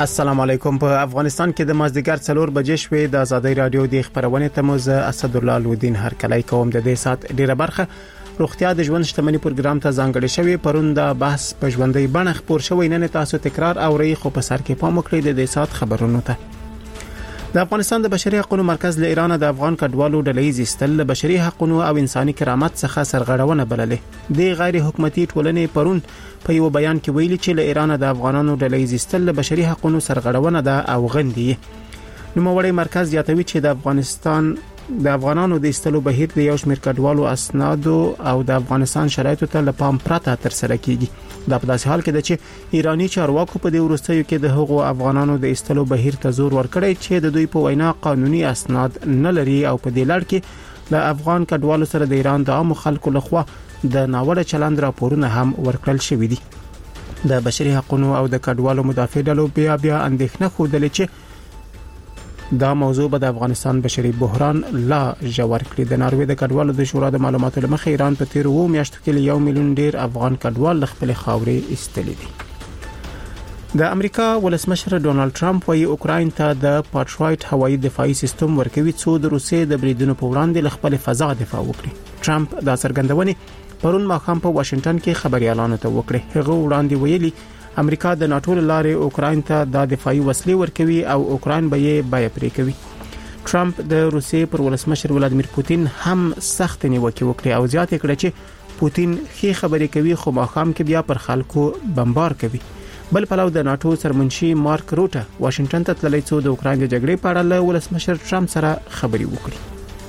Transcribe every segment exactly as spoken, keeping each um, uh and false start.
السلام علیکم. په افغانستان کې د مازدیګر څلور بجې شوې د آزادۍ رادیو د خبرونه تموز اسد الله الودین هر کله کوم د دې سات ډیره برخه روغتیا د ژوند شتمنۍ پروګرام ته ځانګړی شوی. پرون د بحث په ژوندۍ بڼه خبر شوی. نن تاسو تکرار اورئ خو په سر کې پام وکړئ د دې سات خبرونو ته. د افغانستان د بشري حقوقو مرکز له ایران د افغان کډوالو ډلې زیستل بشري حقوقو او انساني کرامت څخه سرغړونه بللې. د غیر حکومتي ټولنې پرون په یو بیان کې ویلي چې له ایران د افغانانو ډلې زیستل بشري حقوقو سرغړونه ده او غندي. نو موړی مرکز یاتوي چې د افغانستان د افغانانو د استلو بهیر د یو شمېر کډوالو اسناد او د افغانستان شرایطو ته لپام پراته تر سره کیږي. دا په داسې حال کې ده چې ایرانی چارواکو په دې وروستیو کې د هغو افغانانو د استلو بهیر ته زور ورکړی چې د دوی په وینا قانوني اسناد نه لري او په دې لړ کې د افغان کډوالو سره د ایران د عام خلکو لخوا د ناوړه چلند راپورونه هم ورکړل شوې دي. د بشري حقوقو او د کډوالو مدافع ډلو بیا بیا اندېښنه خوده چې دا موضوع به د افغانستان بشري بحران لا ژور کړي. د ناروې د کډوالو د شورا د معلوماتو لمخې ایران په تیر و میاشتو کې یو میلیون ډیر افغان کډوال خپل خاورې ایستلې دي. د امریکا ولسمشر ډونالد ټرمپ وايي اوکراین ته د پاټرایټ هوایي دفاعي سیستم ورکوي څو د روسیې د بریدونو په وړاندې خپل فضا دفاع وکړي. ټرمپ دا څرګندونې پرون ماښام په واشنگټن کې خبريالانو ته وکړه. هغه وړاندې ویلي امریکا د ناتو لارې اوکراین ته د دفاعي وسلې ورکوي او اوکراین به یې بای پرې کوي. ټرمپ د روسیې پر ولسمشر ولادمیر پوتین هم سخت نیوکه وکړه او زیاته کړه چې پوتین خې خبرې کوي خو ماښام کې بیا پر خلکو بمبار کوي. بل پلو د ناتو سرمنشي مارک روټه واشنگټن ته تللی څو د اوکراین د جګړې په اړه له ولسمشر ټرمپ سره خبري وکړي.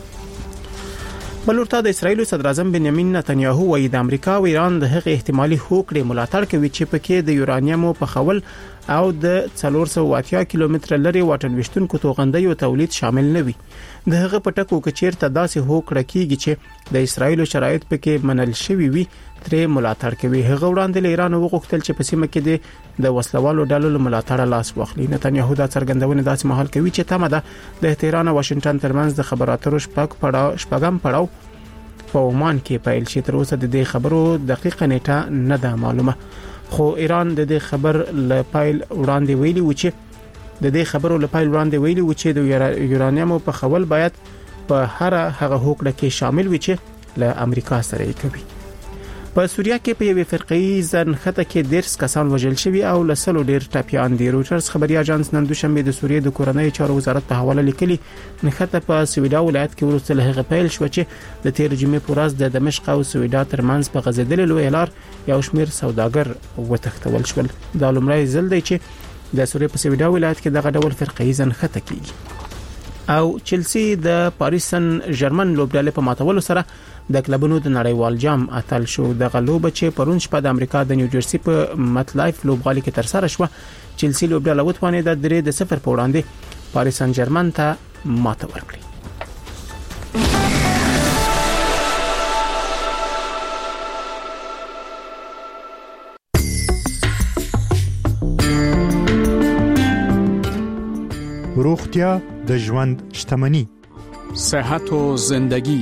بلورته د اسرایل صدر اعظم بنیامین نتنیاهو وايي د امریکا او ایران د هغې احتمالي هوکړې ملاتړ کوي چې پکې د یورانیوم په خول او د څلور سوه اتیا کیلومتر لري واټن وشتونکو توغندیو تولید شامل نه وي. د هغه پټکو کچیرته داسې هوکړه کیږي چې د اسرایل شرایط پکې منل شوی وي ترې ملاتړ کوي. هغه وړاندې له ایران وغوښتل چې په سیمه کې د وسلوالو ډلو ملاتړ لاس واخلي. نتنیاهو دا څرګندونه داسې مهال کوي چې تمه ده د تهران او واشنگټن ترمنځ د خبراتو شپږ پړاو شپږم پړاو په عمان کې پیل شي. تر اوسه د دې خبرو دقیقه نیټه نه ده معلومه خو ایران د دې خبر ل پایل وړاندې ویلي و چې د دې خبرو ل پایل وړاندې ویلي و چې د یورانیوم په خول باید په هر هغه هوکړه کې شامل وي چې له امریکا سره یې کوي. په سوریه کې په یوې فرقې ځنخته کې دیرش کسان وژل شوي او لسلو ډیر ټاپیان دي. روټرز خبري اژانس نن دوشنبه د سوریې د کورنۍ چارو وزارت په حواله لیکلي نخته په سویډا ولایت کې ورسته له هغه پیل شو چې د تیر جمعې پر ورځ د دمشق او سویډا ترمنځ په غزیدل لوی لار یو شمیر سوداګر وتښتول شول. دا لومړی ځل دی چې د سوریې په سویډا ولایت کې دغه ډول فرقې ځنخته کیږي. او چلسی د پاریس سن ژرمن لوبډلې په ماتولو سره د کلبونو د نړیوال جام اتل شو. د غلوب چې پرون شپه د امریکا د نیوجرسي په مت لایف لوبغالي کې تر سره شو. چلسی لوبډله وتوانید د درې د صفر په وړاندې پاریس سن ژرمن ته ماته ورکړي. روغتیا د ژوند شتمني. صحت و زندگی.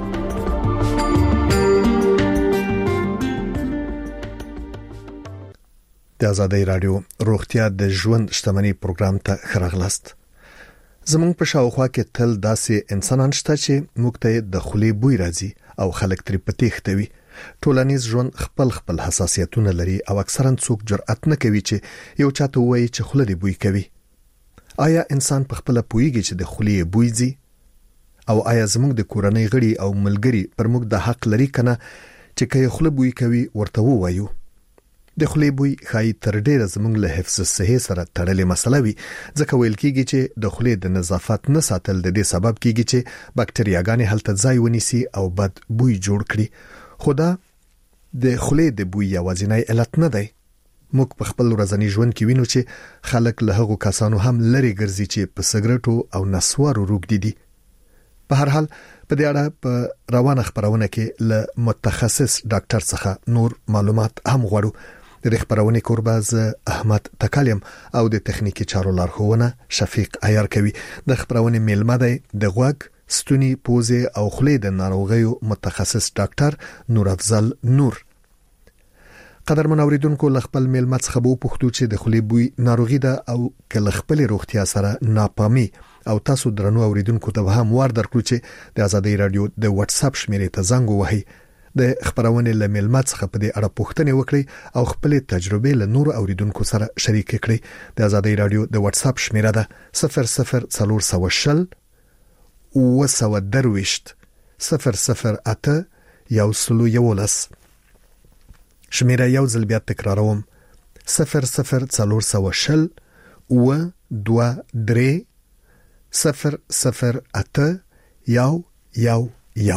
د آزادۍ رادیو روغتیا د ژوند شتمني پروګرام ته خراغلاست. زمونږ په شاوخوا کې تل داسې انسانان شته چې موږ ته د خولې بوی راځي او خلک ترې پتیښتوي. ټولنیز ژوند خپل خپل حساسیتونه لري او اکثرا څوک جرأت نه کوي چې یو چاته وایي چې خوله دې بوی کوي. آیا انسان په خپل پویږي چې د خولې بوی ځي او آیا زموږ د کورنۍ غړي او ملګری پر موږ د حق لري کنه چې کله خوله بوی کوي ورته ووایو. د خولې بوی خای تر ډیره زموږ له حفظ صحه سره تړلې مسله وي ځکه ویل کیږي چې د خولې د نظافت نه ساتل د دې سبب کیږي چې بکټریاګانې هلته ځای ونیسي او بد بوی جوړ کړي. خدا د خولې د بوی یوازینی علت نه دی. موږ په خپل ورځنی ژوند کې وینو چې خلک له هغو کسانو هم لری ګرځي چې په سګریټو او نسوارو روږدي دي. په هر حال په دې اړه په روانه خبرونه کې له متخصص ډاکټر څخه نور معلومات هم غواړو. د خبرونه کورباز احمد تکالیم او د تخنیکی چارو لارښوونه شفیق عیار کوي. د خبرونه میلمه دی د غوږ ستوني پوزه او خولې د ناروغیو متخصص ډاکټر نور افضل نور. قدرمن اوریدونکو لخپل میلمه څخه بو پښتو چې د خولې بوی ناروغي ده او کله خپل روغتیا سره ناپامي او تاسو درنو اوریدونکو ته هم وار درکړو چې د ازادي رادیو د واتس اپ شمیرې ته زنګ ووهي د خبرونه ل میلمه څخه په دې اړه پوښتنه وکړي او خپل تجربه له نور اوریدونکو سره شریک کړي د ازادي رادیو د واتس اپ شمیره ده صفر صفر څلور سوه شل او سوه درويشت صفر صفر اته یو سلو یولس شمیره یو ځل بیا تکراروم صفر صفر څلور سوه شل او دوه درې صفر صفر اته یو یو یو.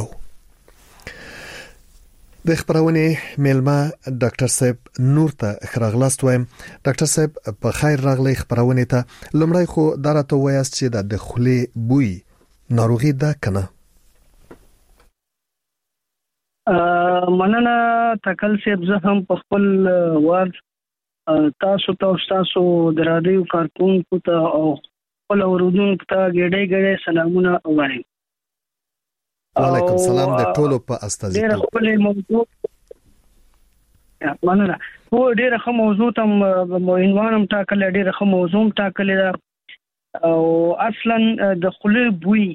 د خبرونه میلمه ډاکټر صاحب نور ته خراغلاست وایم. ډاکټر صاحب په خیر راغلی خبرونه ته. لمړی خو درته وایاست چې د خولې بوی ناروغي ده کنه؟ مننه تکل صاحب، زه هم په خپل وار تاسو ته تاسو د رادیو کارکونکو ته او خپل اوریدونکو ته ګډه ګډه سلامونه وایم. وعلیکم سلام د ټولو په استازیتوب. ډیره خپل موضوع مننه. هو ډیره خو موضوع تم عنوانم ټاکل، ډیره خو موضوع ټاکل دا او اصلا د خولې بوی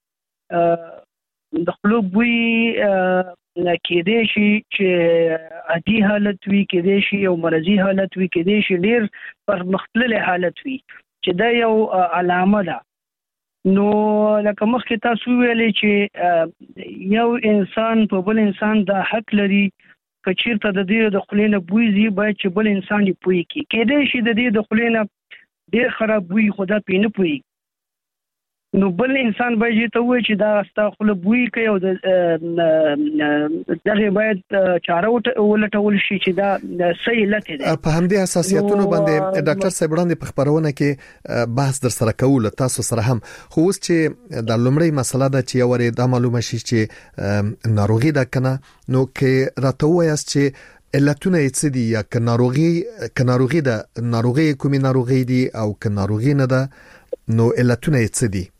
د خولې بوی کېدې شي چې عادي حالت وي، کېدې شي او مرضی حالت وي، کېدې شي ډیر پر مختلف حالت وي چې دا یو علامه ده. نو لکه مخکې تاسو ویلې چې یو انسان په بل انسان دا حق لري کچیرته د دې د خولې نه بوی زی باید چې بل انسان یې پوي کی. کېدې شي د دې د خولې نه ډیر خراب بوی خدا پینې پوي، نو بل انسان باید ته وایي چې دا ستا خوله بوی کوي او دغه باید چاره ولټول شي چې دا صحیح علت دی. په همدې اساسیتونو باندې ډاکټر صاحب وړاندې په خبرونه کې بحث در سره کوو تاسو سره هم. خو اوس چې د لومړی مسله ده چې اوري دا معلومه شي چې ناروغي ده کنه، نو کې راته وایاست چې علتونه یې څه دي، یا ک ناروغي ک ناروغي ده ناروغي کومي ناروغي دي او ک ناروغي نه ده نو علتونه یې څه دي؟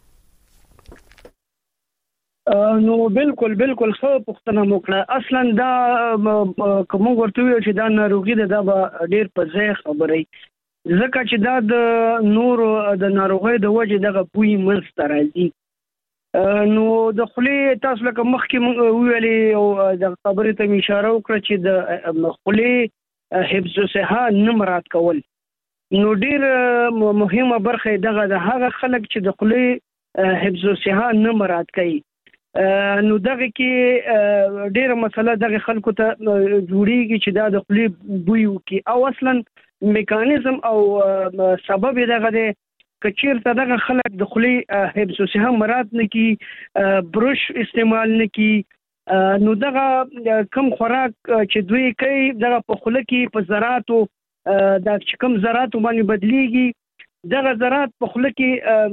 نو بالکل بالکل خو پښتنه موکړه. اصلا دا کوم ورته وی چې دا ناروغي ده، دا ډیر په ځای خبرې ځکه چې دا د نور د ناروغي د وجه دغه بوی منځ راځي. نو د خولې تاسو لکه مخکې ویلې او د خبرې ته اشاره وکړه چې د خولې حفظ صحه نه مراد کول، نو ډیر مهمه برخه دغه د هغه خلک چې د خولې حفظ صحه نه مراد کوي. نو دغه کې ډیره مسله دغه خلکو ته جوړیږي چې دا د خولې بوی وکي او اصلا میکانیزم او سبب دغه د کچیرته دغه خلک د خولې حفظ صحه مراد نه کی، برش استعمال نه کی، نو دغه کم خوراک چې دوی کوي دغه په خوله کې په ذراتو د کم ذراتو باندې بدلیږي، دغه ذرات په خوله کې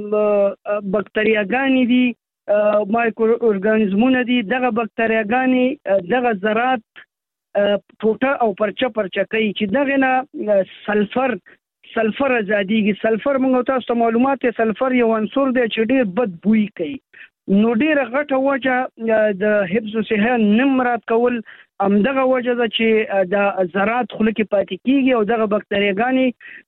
بکتریاګانې دي، مایکرو ارګانیزمونه دي، دغه بکتریاګانې دغه ذرات ټوټه او پرچه پرچه کوي چې دغه نه سلفر سلفر ازاديږي. سلفر موږ تاسو ته معلومات دی، سلفر یو عنصر دی چې ډیر بد بوی کوي. نو ډیر غټه وجه د حفظ صحه نه مراد کول همدغه وجه ده چې د ذرات خوله کې پاتې کیږي او دغه بکتریاګانې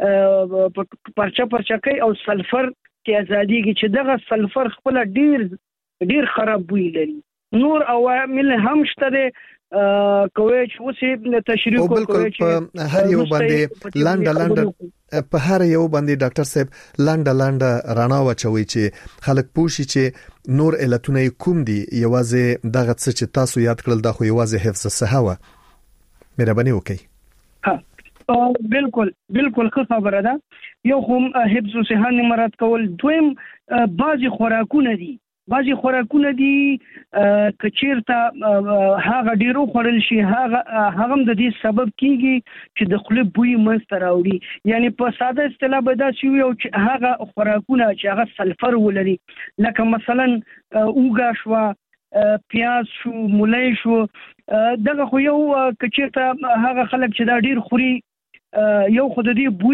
پرچه پرچه کوي او سلفر کې ازاديږي چې دغه سلفر خپل ډیر ډیر خراب بوی لري. نور عوامل هم شته دي کوي چې وسې تشریح کوي چې هر یو باندې لاندې لاندې په هر یو باندې ډاکټر صاحب لاندې لاندې رانا وچوي چې خلک پوښي چې نور علتونه کوم دي. یوازې دغه څه چې تاسو یاد کړل دا خو یوازې حفظ صحه و. مهرباني وکړئ. ها بالکل بالکل خبره ده. یو هم حفظ صحه نه مراد کول، دویم بعضی خوراکونه دي بعضی خوراکونه دي کچیرته هغه ډیرو خورل شي هغه هغه د دې سبب کیږي چې د خولې بوی منځ راوړي. یعنی په ساده اصطلاح به دا شی یو چې هغه خوراکونه چې هغه سلفر ولري، لکه مثلا اوګه شو، پیاز شو، مولای شو، دغه خو یو کچیرته هغه خلک چې دا ډیر خوري یو خود دې بوی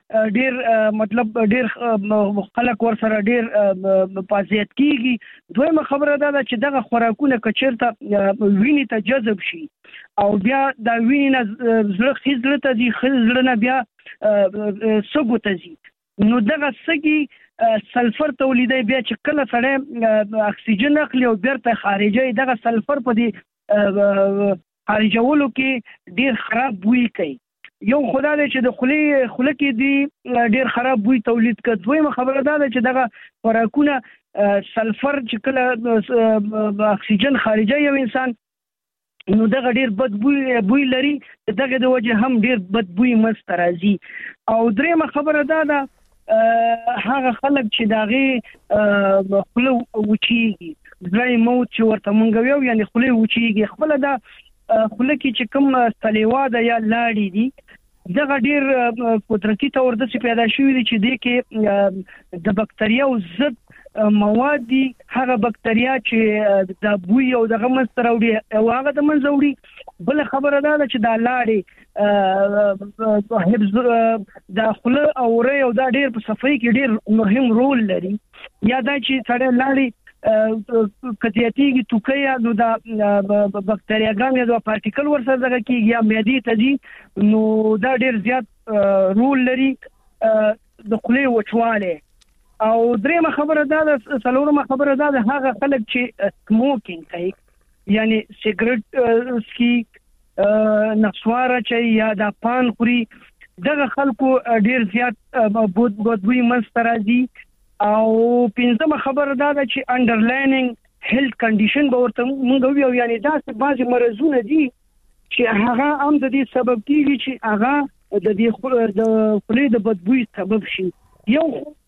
ډیر مطلب ډیر خلک ورسره ډیر پازیت کیږي. دویمه خبره دا ده چې دغه خوراکونه کچرته وینې ته جذب شي او بیا دا وینې نه زړه خېزړه ته ځي، خېزړه نه بیا سږو ته ځي. نو دغه سږي سلفر تولیدي، بیا چې کله سړی اکسیجن اخلي او بیرته خارجي، دغه سلفر په دې خارجولو کې ډیر خراب بوی کوي. یو خدای دې چې د خولې خوله کې دی ډیر خراب بوی تولید کړي. دویمه خبره دا ده چې دغه خوراکونه سلفر چې کله اکسیجن خارجي یو انسان، نو دغه ډیر بد بوی بوی لري، دغه د وجه هم ډیر بد بوی مست راځي. او دریمه خبره دا ده هغه خلک چې دغه خوله وچیږي، ځای موت چې ورته مونږ ویو، یعنی خوله وچیږي، خپل دا خوله کې چې کوم سلیوا ده یا لاړې دي، دغه ډیر قدرتي تور د څه پیدا شوی دي چې د کې د بکتریا او ضد مواد دي. هغه بکتریا چې د بوی او دغه منځ راوړي او هغه د منځ وړي. بل خبره ده چې دا لاړې حفظ د خوله او ری او دا ډیر په صفائی کې ډیر مهم رول لري. یا دا چې سړی لاړې کتیاتیږي توکیا، نو دا بکتریاګان یا د پارټیکل ورسره دغه کیږي یا معدې ته ځي، نو دا ډیر زیات رول لري د خولې وچواله. او دریمه خبره دا ده، څلورمه خبره دا ده هغه خلک چې سموکینګ کوي، یعنی سیګریټ سکي، نسواره چي یا د پان خوري، دغه خلکو ډیر زیات بود بدوی منځ راځي. او پنځمه خبره دا ده چې انډرلاینینګ هیلث کنډیشن به ورته مونږ ویو، یعنی دا څه بعضی مرزونه دي چې هغه هم د دې سبب کیږي چې هغه د دې د خولې د بدبوی سبب شي. یو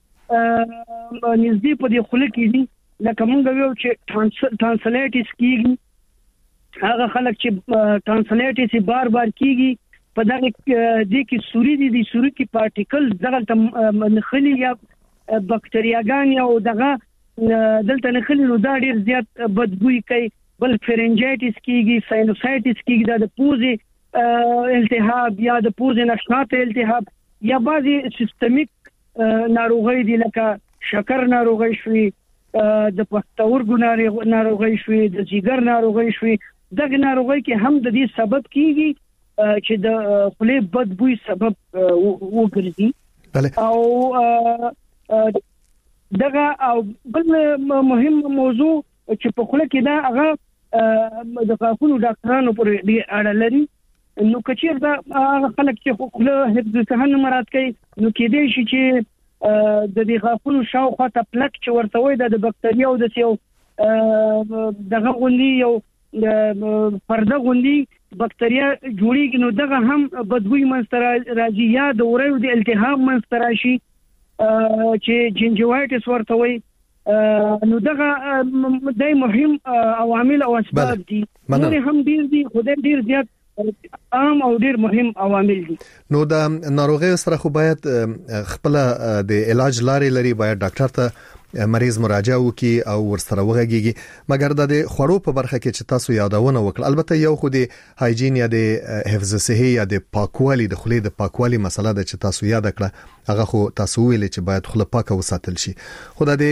نږدې په دې خوله کې دي، لکه مونږ ویو چې ټانسلیټس کیږي، هغه خلک چې ټانسلیټس بار بار کیږي، په دغه دې کې سوري دي، د سوري کې پارټیکل دغه نخلي یا بکتریاګان یا دغه دلته نخلي، نو دا ډیر زیات بدبوی کوي. بل فرنجایټس کیږي، ساینوسایټس کیږي، دا د پوزې التهاب یا د پوزې نشاط التهاب، یا بعضی سیستمیک ناروغي دي لکه شکر ناروغي شوي، د پښتورګو ناروغي شوي، د جګر ناروغي شوي. دغه ناروغي کې هم د دې سبب کیږي چې د خولې بدبوی سبب وګرځي. او دغه او بل مهم موضوع چې په خوله کې دا هغه د غاښونو ډاکټرانو پورې دی اړه لري. نو کچیر دا هغه خلک چې خوله حفظ صحن مراد کوي، نو کېدای شي چې د دې غاښونو شاوخوا ته پلک چې ورته وایي د بکتریا او د یو دغه غوندي یو پرده غوندي بکتریا جوړیږي، نو دغه هم بدبوی منځ راځي. یا د وریو د التهاب منځ راشي چې جنجوایټس ورته وایي. نو دغه د مهم عوامل او اسباب دي، نور هم ډیر دي، خدای ډیر زیات عام او ډیر مهم عوامل دي. نو د ناروغي سره خو باید خپل د علاج لارې لري، باید ډاکټر ته مریض مراجعه وکي او ورسره وغږیږي. مګر د خورو په برخه کې چې تاسو یادونه وکړه، البته یو خو د هایجین یا د حفظ صحي یا د پاکوالي د خولې د پاکوالي مسله ده چې تاسو یاد کړه، هغه خو تاسو ویل چې باید خوله پاکه وساتل شي. خو د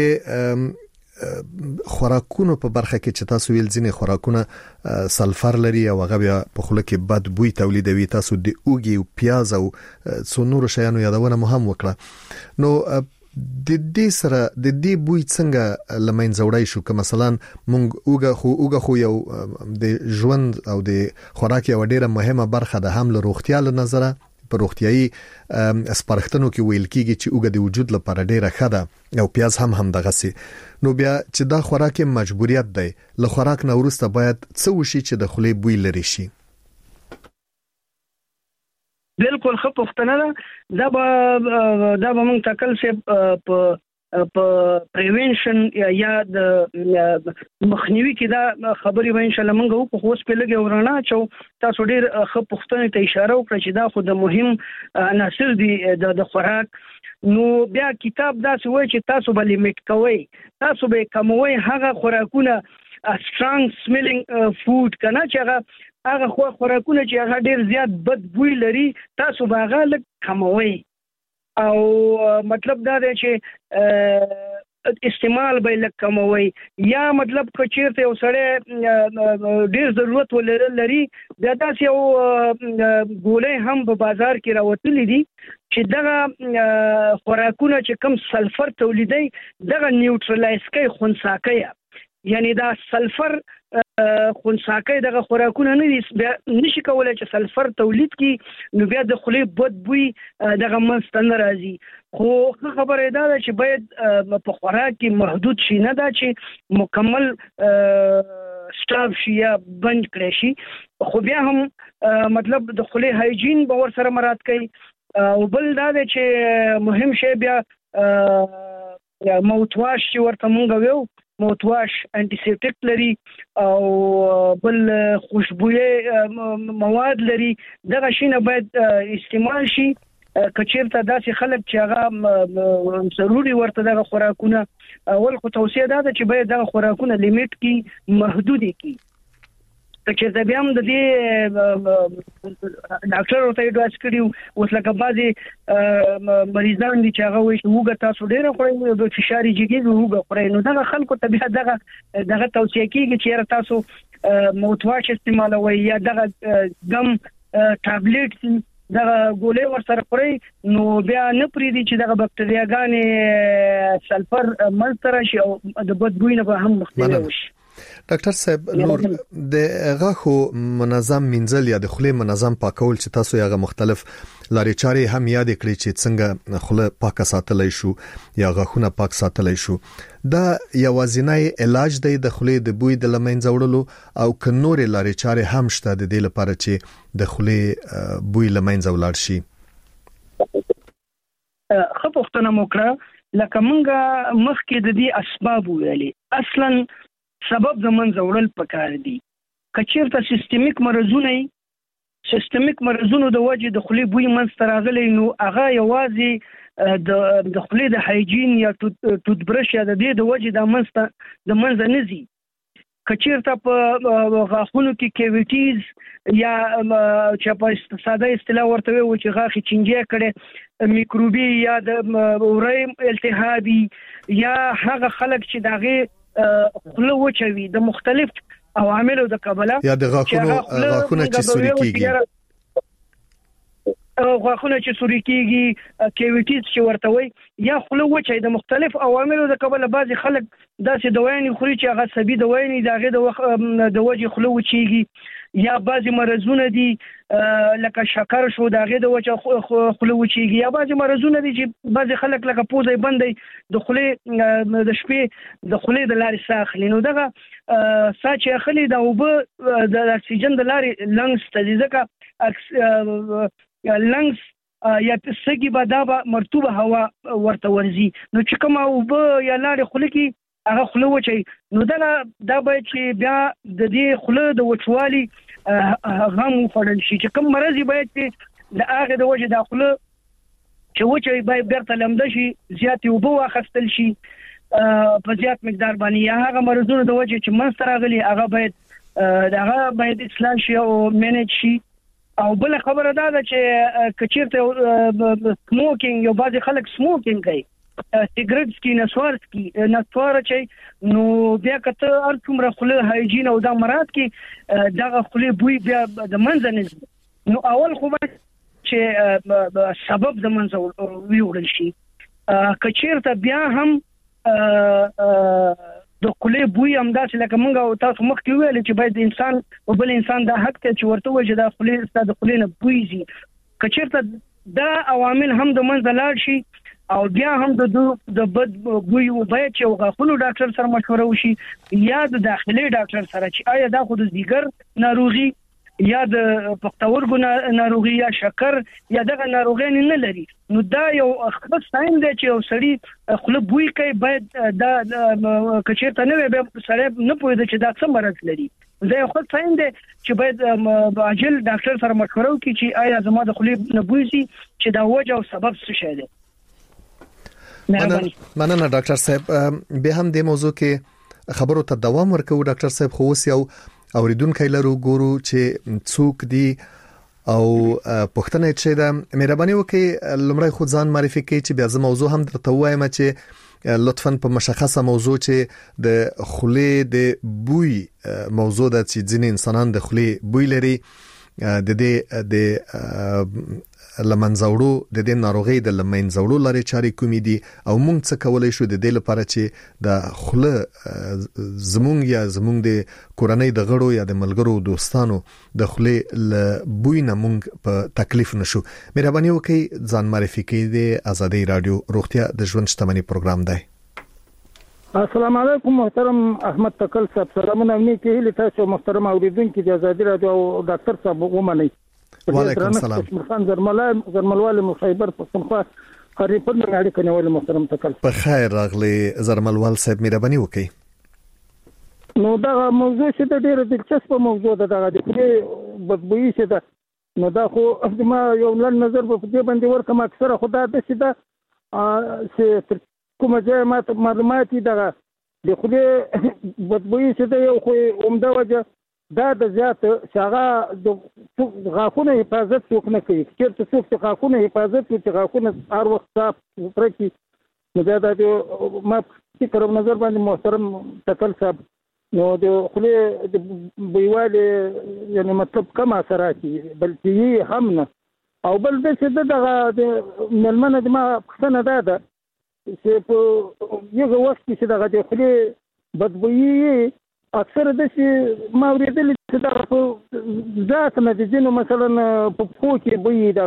خوراکونو په برخه کې چې تاسو ویل ځینې خوراکونه سلفر لري او هغه بیا په خوله کې بد بوی تولیدوي، تاسو د اوږې او پیاز او څو نور شیانو یادونه مهم وکړه. نو د دې سره د دې بوی څنګه لمن زوړای شو؟ که مثلا مونږ اوګه خو اوګه خو یو د ژوند او د خوراک یو ډیره مهمه برخه ده، هم له روغتیا له نظره په روغتیايي سپارښتنو کې ویل کیږي چې اوګه د وجود لپاره ډیره ښه ده او پیاز هم هم دغه سي. نو بیا چې دا خوراک مجبوریت دی، له خوراک نه وروسته باید څه وشي چې د خولې بوی لري شي؟ بالکل ښه پوښتنه ده. دا به دا به موږ تکل سه په په پریونشن یا د مخنیوي کې دا خبرې به ان شاء الله موږ وکړو. خو اوس په لګي ورانه چې تاسو ډیر ښه پوښتنه ته اشاره وکړه چې دا خو د مهم عناصر دي د خوراک. نو بیا کتاب دا څه وایي چې تاسو به لیمیټ کوئ، تاسو به کموئ هغه خوراکونه سترانګ سمیلینګ فود کنه چې هغه هغه خوراکونه چې هغه ډیر زیات بد بوی لري، تاسو به هغه لږ کموئ. او مطلب دا دی چې استعمال به لکموي یا مطلب کچیرته یو سړی ډیر ضرورت ولري دا داسې یو ګولې هم په بازار کې راوتلې دي چې دغه خوراکونه چې کم سلفر تولیدي دغه نیوټرلایز کوي خنثی یعنی دا سلفر خنثی دغه خوراکونه نه نشي کولای چې سلفر تولید کی نو بیا د خولې بد بوی دغه منستن راځي خو خبره دا ده چې باید په خوراک کې محدود شي نه دا چې مکمل سټاف شي یا بند کړی شي خو بیا هم مطلب د خولې هایجین به ور سره مراد کوي او بل دا ده چې مهم شی بیا موتواش چې ورته مونږ ویو موتواش انټیسیپټیک لري او بل خوشبويه مواد لري دغه شی نه باید استعمال شي کچیرته داسې خلک چې هغه ضروري ورته دغه خوراکونه اول خو توصیه ده چې باید دغه خوراکونه لیمیټ کی محدود کی کچیرته بیا هم د دې ډاکټر ورته ایډوایس کړیو اوس لکه بعضي مریضان دي چې هغه وایي وګ تاسو ډیر خورئ د فشاري جګي وګ خورئ نو دغه خلکو ته بیا دغه دغه توصیه کیږي چې تاسو موتواش استعمالوي یا دغه ګم ټابلیټ دغه ګولې ور سره خوري نو بیا نه پریدي چې دغه بکټریاګانې سلفر منځ شي او د بدبوینه به هم مختلف وي ډاکټر صاحب نور د غاخو منظم منزل یا د خولې منظم پاکول چې تاسو یې هغه مختلف لارې چارې هم یاد کړی چې څنګه خوله پاکه ساتلای شو یا غاخونه پاک ساتلای شو دا یوازینی علاج دی د خولې د بوی د لمنځه وړلو او ک نور لارې چارې هم شته د دې لپاره چې د خولې بوی لمنځه ولاړ شي خو پښتنه موکړه لکه مونږه مخکې د دې اسباب ویلي اصلا سبب د منځه وړل پکار دي کچیرته سیستمیک مرزونه سیستمیک مرزونو د وجې د خولې بوی منځ راغلی نو هغه یوازې د د خولې د هایجین یا ټوت برش یا د دې د وجې د منځ د منځ نه زی کچیرته په غاښونو کې کیویټیز یا چې په ساده اصطلاح ورته وي چې غاښ چینجه کړي میکروبي یا د اوریم التهابي یا هغه خلک چې دغه خله وچوي د مختلف عواملو د کبله یا د غاښونو غاښونه چې سوري کیږي غاښونه چې سوري کیږي کیویټیز چې ورته وي یا خله وچي د مختلف عواملو د کبله بعضي خلک داسې دوايانې خوري چې هغه سبي دوايانې دغه د وخت د وجه خله وچيږي یا بعضي مرزونه دي لکه شکر شو دغه د وجه خله وچيږي یا بعضي مرزونه دي چې بعضي خلک لکه پوزې بندي د خله د شپې د خله د لارې ساخلي نو دغه ساچ اخلي د وبه د اکسیجن د لارې لنګز ته ځکه لنګز یا سګي به دا به مرطوبه هوا ورته ورزي نو چې کومه وبه یا لارې خله کې هغه خله وچي نو دا دا به چې بیا د دې خله د وچوالي غم وفړل شي چې کوم مرض باید چې د هغه د وجه د خله چې وچي باید بیرته لمده شي زیات وبو واخستل شي په زیات مقدار باندې یا هغه مرزونه د وجه چې منځ راغلي هغه باید هغه باید اصلاح شي او مینج شي او بل خبره دا ده چې کچیرته سموکینګ یو بعضی خلک سموکینګ کوي سیګریټ سکي نسوار سکي نسوار چې نو بیا کته هر څومره خله هایجین او دا مراد کې دغه خله بوی بیا د منځ نه نو اول خو چې سبب د منځ ویوړل شي کچیرته بیا هم د خله بوی هم داسې لکه مونږ او تاسو مخکې ویل چې باید انسان او بل انسان دا حق ته چې ورته وجه د خله ستاسو د خله نه بوی زی کچیرته دا عوامل هم د منځ لاړ شي او بیا هم د د بد بوی او باید چې غاښونو ډاکټر سره مشوره وشي یا د داخلي ډاکټر سره چې آیا دا خود زیګر ناروغي یا د پښتورګو ناروغي یا شکر یا دغه ناروغي نه لري نو دا یو خاص ساين دی چې یو سړی خپل بوی کوي باید دا کچېرته نه وي سره نه پوهیږي چې دا څه مرض لري دا یو خاص ساين دی چې باید عاجل ډاکټر سره مشوره وکړي چې آیا زما د خپل نه بوی سي چې دا وجه او سبب څه شي دی. مننه ډاکټر صاحب به هم د موضوع کې خبرو ته دوام ورکوي ډاکټر صاحب خو اوس یو اوریدونکو لرو ګورو چې څوک دی او پښتنه چې دا مهرباني وکړئ لمړی خو ځان معرفي کړئ چې بیا زه موضوع هم درته وایم چې لطفاً په مشخصه موضوع چې د خولې د بوی موضوع د چې ځینې انسانان د خولې بوی لري د دې د لمنځوړو د دې ناروغي د لمنځوړو لري چاري کومې دي او موږ څه کولای شو د دې لپاره چې د خوله زمونږ یا زمونږ د کورنۍ د غړو یا د ملګرو دوستانو د خوله ل بوی نه موږ په تکلیف نشو. مهرباني وکړئ ځان معرفي کړئ. د آزادۍ رادیو روغتیا د ژوند شتمنۍ پروګرام دی. السلام علیکم محترم احمد تکل صاحب. سلامونه امنیت هیله تاسو محترم اوریدونکو د آزادۍ رادیو او ډاکټر صاحب ومنئ. وعلیکم السلام. خان زرملای زرملوال مخیبر پښتونخوا قریب په نړۍ کې نیول محترم تکل. په خیر راغلی زرملوال صاحب مهرباني وکړئ. نو دا موضوع چې د ډیره دلچسپه موضوع ده دا د بدبوئی څه ده. نو دا خو ما یو لن نظر په دې باندې ورکم اکثره خدا د څه ده چې کومه ځای ما معلومات دغه د خولې بدبوئی څه ده یو خو عمده وجه دا د زیات شاغه د غاښونو حفاظت څوک نه کوي. چېرته څوک چې غاښونو حفاظت کوي چې غاښونه هر وخت صاف سوتره کړي نو بیا د ما فکر او نظر باندې محترم تکل صاحب نو د خولې د بویوالي یعنی مطلب کم اثرات بلکې یې هم نه او بل د څه دغه د ملمنه د ما پښتنه ده ده چې په یو وخت کې دغه د خولې بدبوئی اکثر د چې ما ورېدل چې دا په ذات نه د جنو مثلا په خو کې بوی دا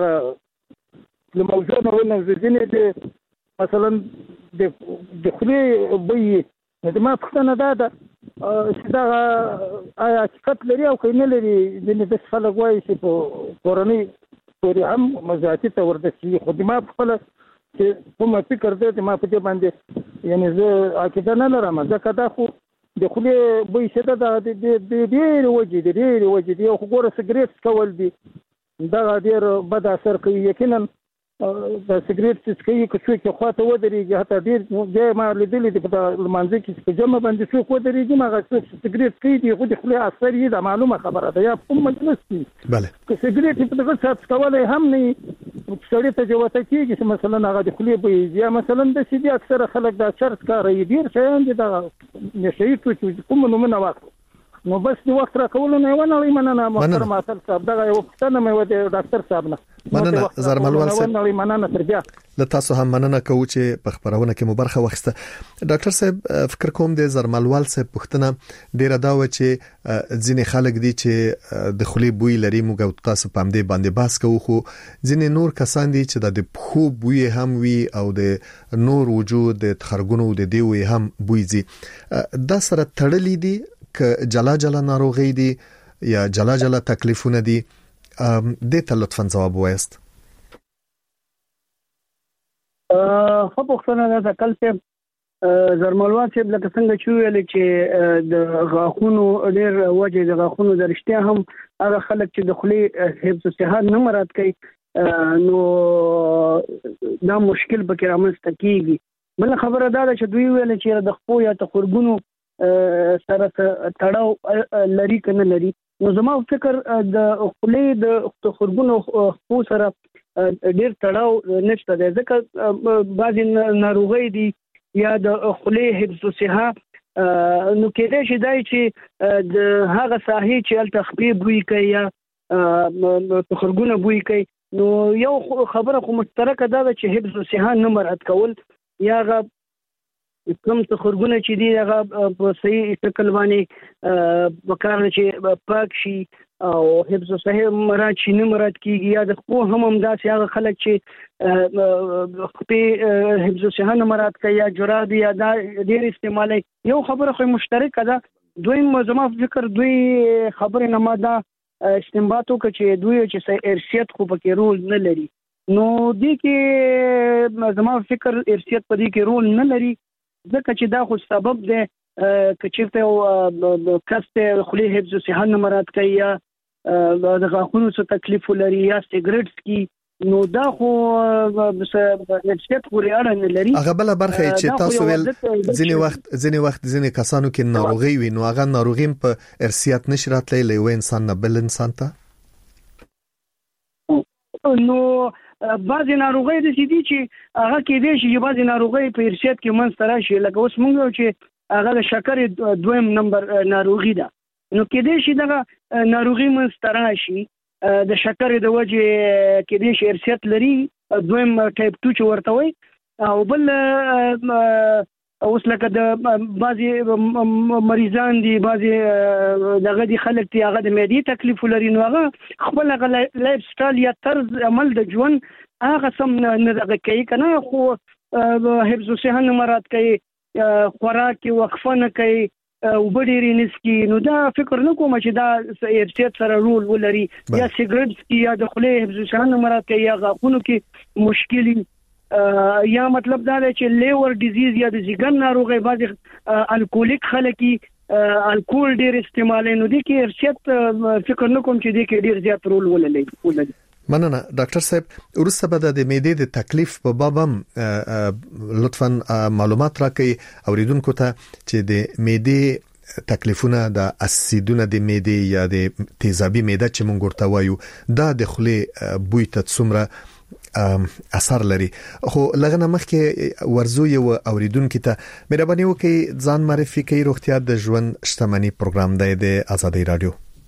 له موجوده ونه ځینې د مثلا د د خولې بوی د ما پښتنه ده ده چې دا آیا حقیقت لري او که نه لري ځینې د خلک وایي چې په کورنۍ پورې هم مزاحتي ته ورده خو د ما په خپله چې کومه فکر دی چې ما په دې باندې یعنې زه عقیده نه لرم ځکه دا خو د خولې بوی شته دا د ډېرې وجې د ډېرې وجې دی. یو خو ګوره سګرېټ څکول دي دغه ډېر بد اثر کوي. یقینا د سګرېټ چې څکوي که څوک یې خواته ودرېږي حتی ډېر ځای ما لیدلي دي په لمانځه کې په جمع باندې څوک ودرېږي مغه څوک چې سګرېټ څکوي د هغوی د خولې اثر یې دا معلومه خبره ده یا کوم مجلس کې که سګرېټ یې په دغه ساعت څکولی هم نه وي سړی ته جوته کېږي چې مثلا هغه د خولې بوی یا مثلا داسې دي اکثره خلک دا چرس کاروي ډېر شیان دي دغه نشهیي توکي کوم نومونه واخلو نو بس د وخت راکولو نه یې ونړئ. مننه محترم اتل صاحب. دغه یو پوښتنه مې وه د ډاکټر صاحب نه. مننه زرملوال صاحب. مننه تر بیا له تاسو هم مننه کوو چې په خبرونه کې مو برخه واخیسته. ډاکټر صاحب فکر کوم د زرملوال صاحب پوښتنه ډیره دا و چې ځینې خلک دي چې د خولې بوی لري موږ او تاسو په همدې باندې بحث کوو خو ځینې نور کسان دي چې د پښو بوی هم وي او د نور وجود د خرګونو د دیوي هم بوی دي. دا سره تړلې دي که جلا جلا ناروغي دي یا جلا جلا تکلیفونه دي دې ته لطفاً جواب وایست. خو پښتنه ده تکل صاحب زرملوال صاحب لکه څنګه چې ویل چې د غاښونو ډېر وجې د غاښونو د رښتیا هم هغه خلک چې د خولې حفظ صحت نه مراعات کوي نو دا مشکل پکې رامنځته کیږي. بل خبره دا ده چې دوی ویل چې د خپو یا تخرګونو سره تړاو لري کنه لري نو زما فکر د خولې د تخرګونو خپو سره ډېر تړاو نشته دی ځکه بعضې ناروغۍ دي یا د خولې حفظ صحت نو کېدای شي دی چې د هغه ساحې چې هلته خپې بوی کوي یا تخرګونه بوی کوي نو یو خبره خو مشترکه دا ده چې حفظ صحت نه مراعات کول یا هغه کوم تخرګونه چې دي هغه په صحیح شکل باندې پکار چې پاک شي او حفظ صحت مراعات شي نه مراعات کیږي یا د خو هم همداسې هغه خلک چې خپې حفظ صحت نه مراعات کوي یا جراب یا دا ډېر استعمالوي یو خبره خو مشترکه ده. دویم زما فکر دوی خبرې نه ما دا استنباط وکړه چې دوی چې ارثیت خو پکې رول نه لري نو دې کې زما فکر ارثیت په دې کې رول نه لري ځکه چې دا خو سبب دی که چېرته کس ته خولې حفظ صحت نه مراعات کوي یا د غاښونو څه تکلیف ولري یا سګرټ څکي نو دا خو ارثیت پورې اړه نه لري. هغه بله برخه چې تاسو ویل ځینې وخت ځینې وخت ځینې کسانو کې ناروغي وي نو هغه ناروغي په ارثیت نشي راتلی له یو انسان نه بل انسان ته نو بعضې ناروغۍ داسې دي چې هغه کېدای شي چې بعضې ناروغۍ په ارثیت کې منځته راشي. لکه اوس موږ یو چې هغه د شکرې دویم نمبر ناروغي ده، نو کېدای شي دغه ناروغي منځته راشي د شکرې د وجې، کېدای شي ارثیت لري دویم ټایپ ټو چې ورته وایي. او بل اوس لکه د بعضې مریضان دي، بعضې دغه دي خلک دي هغه د معدې تکلیف لري، نو هغه خپل هغه لایف سټایل یا طرز عمل د ژوند هغه سم نه دغه کوي که نه، خو حفظ الصحه نه مراعات کوي، خوراک کې وقفه نه کوي، اوبه ډېرې نه څښي، نو دا فکر نه کوم چې دا ارثیت سره رول ولري. یا سیګرټ څښي، یا د خولې حفظ الصحه نه مراعات کوي، یا غاښونو کې مشکل، یا مطلب دا دی چې لیور ډیزیز یا د ځیګر ناروغۍ، بعضې الکولیک خلک الکول ډېر استعمالوي، نو دې کې ارثیت فکر نه کوم چې دې کې ډېر زیات رول ولري. مننه ډاکټر صاحب. وروسته به د معدې د تکلیف په باب هم لطفاً معلومات راکړئ اوریدونکو ته چې د معدې تکلیفونه د اسیدونه د معدې یا د تیزابي معده چې مونږ ورته وایو دا د خولې بوی ته څومره اثر لري. خو لغنه مخکې ورزو یو اوریدونکو ته مهرباني وکړئ ځان معرفي کړئ. روغتیا د ژوند شتمنۍ پروګرام دی د آزادۍ رادیو.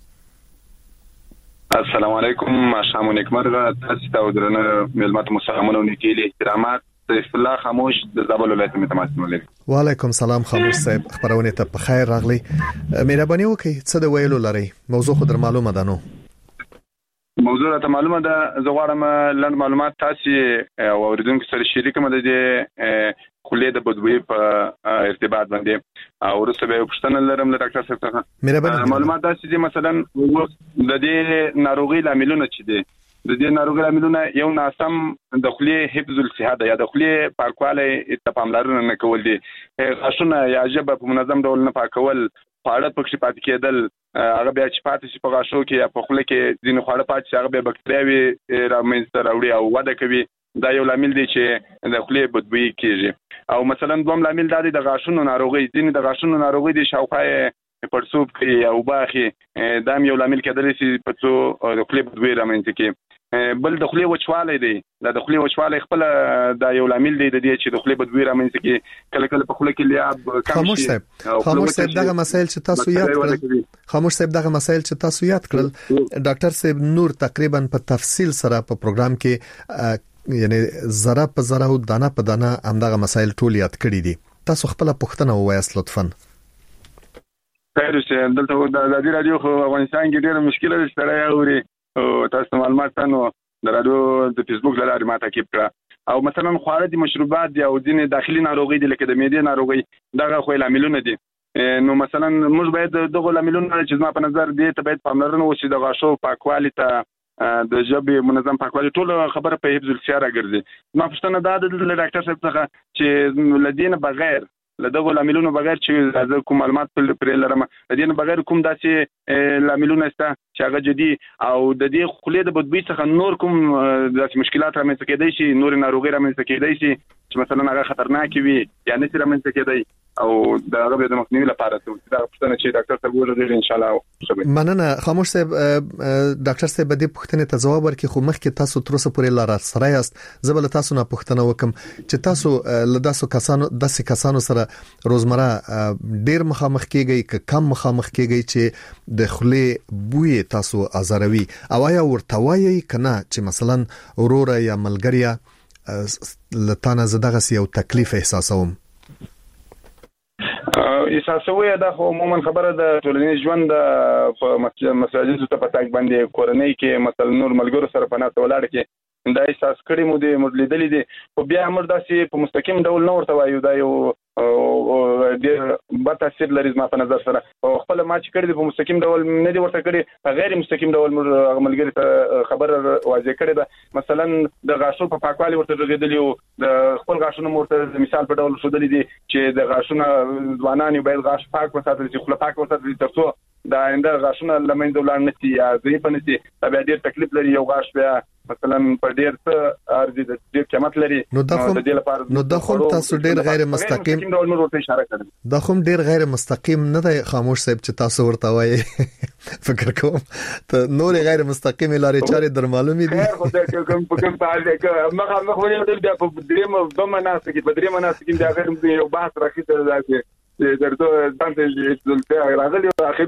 السلام علیکم، شامو نیکمرغه، تاسو ته درنه ملمت مسلمانانو نیکیلي احترامات. سیف الله خاموش د زابل ولایت متماسن ولې. وعلیکم سلام خاموش صاحب، خبرونه ته په خیر راغلی. مهرباني وکړئ څه د ویلو لري؟ موضوع خو در معلومه ده. نو موضوع ته معلومه ده، زه غواړم لاندې معلومات تاسو اوریدونکو سره شریک کړم د خولې د بدبوی په ارتباط باندې، او وروسته به پوښتنه لرم له ډاکټر صاحب څخه. معلومات تاسو دي مثلا د دې ناروغي لاملونه چې دي، د دې ناروغي لاملونه یو ناسم د خولې حفظ الصحه ده، یا د خولې پاکوالی ته پاملرنه نه کول دي، غاښونه یا ژبه په منظم ډول نه پاکول، خواړه پکې پاتې کېدل، هغه بیا چې پاتې شي په غاښو کې یا په خوله کې ځینې خواړه پاتې شي، هغه بیا بکتریاوې رامنځته راوړي او وده کوي. دا یو لامل دی چې د خولې بدبویي کېږي. او مثلا دوم لامل دا دی د غاښونو ناروغي، ځینې د غاښونو ناروغي د شاوخوا پړسوب کوي او باخي، دا یو لامل کېدلی شي په څو د خولې بدبویي رامنځته کوي. بل د خولې وچوالی دی، دا د خولې وچوالی خپل دا یو لامل دی د دې چې د خولې بدبویي رامنځته کوي. کله کله په خوله کې لیاب کم شي. خاموش صاحب خاموش صاحب دغه مسایل چې تاسو یاد کړل خاموش صاحب دغه مسایل چې تاسو یاد کړل ډاکټر صاحب نور تقریبا په تفصیل سره په پروګرام کې یعنی ذره په ذره او دانه په دانه همدغه مسایل ټول یاد کړی دي. تاسو خپل پوښتنه ووایاست لطفاً. خیر شه، دلته د ازادي رادیو خو افغانستان کې ډېر مشکله ده چې اوري او تاسو معلومات نو د رادیو د فیسبوک لاره ما تعقیب کړه. او مثلا خواړه دي، مشروبات دي، او ځینې داخلي ناروغي دي لکه د معدې ناروغي، دغه خو لاملونه دي. نو مثلا موږ باید دغه لاملونه چې زما په نظر دي ته باید پاملرنه وشي، د غاښو پاکوالي ته، د ژبې منظم پاکوالی، ټول خبره په حفظ الصحه راګرځي. ما پوښتنه دا ده د ډاکټر صاحب څخه چې له دې نه بغیر، له دغو لاملونو بغیر چې زه کوم معلومات پرې لرم، له دې نه بغیر کوم داسې لاملونه شته چې هغه جدي او د دې خولې د بدبویي څخه نور کوم داسې مشکلات رامنځته کېدای شي، نور ناروغۍ رامنځته کېدای شي چې مثلا هغه خطرناکې وي یا نشي رامنځته کېدای، او د هغه د مخنیوي لپاره څه دا پوښتنه چې ډاکټر صاحب وغوښتل ان شاء الله. مننه خاموش صاحب. ډاکټر صاحب به دې پوښتنې ته ځواب ورکړي، خو مخکې تاسو تر اوسه پورې لار سره یاست. زه به تاسو نه پوښتنه وکم چې تاسو له داسو کسانو داسې کسانو سره روزمره ډیر مخامخ کېږئ که کم مخامخ کېږئ چې د خولې بوی تاسو ازاروي، او آیا ورته وایي کنه چې مثلا ورور یا ملګری لتانه زدغه یو تکلیف احساسوم؟ احساسوي دا خو عموما خبره د ټولنیز ژوند په مساجدو ته په تاګ باندې کورنۍ کې مثلا نور ملګرو سره په ناست ولاړ کې دا احساس کړی مو دي، مو لیدلې دي، خو بیا موږ داسې په مستقیم ډول نه ورته وایو. دا یو ډېر بد تاثیر لري زما په نظر سره. او خپل ما چې کړی په مستقیم ډول نه دی ورته کړی، په غیر مستقیم ډول موږ ملګری ته خبر واضح کړی ده. مثلا د غاښو په پاکوالي ورته غږېدلی او د خپل غاښونو ورته مثال په ډول ښودلی دي چې د غاښونه ځوانان باید غاښ پاک وساتل شي، خوله پاک وساتل شي، ترڅو دا آینده غاښونه له منځه ولاړ نه شي یا ضعیفه نه شي. دا بیا ډېر تکلیف لري. یو غاښ بیا مثلا په ډیر څه ارزي د ډیر قیمت لري نو د دې لپاره نو د خو تاسو ډیر غیر مستقیم ډول نور ورته اشاره کړم د خو ډیر غیر مستقیم نه دی خاموش صاحب چې تاسو ورته وایي فکر کوم ته نور غیر مستقیم لارې چارې در معلومې دي خیر خو دا کوم په کوم فعال کې مخه مخ ونیول د په دریم په مناسب کې په دریم مناسب کې دا غیر یو بحث راخیته راځي درته ځان ته راغلی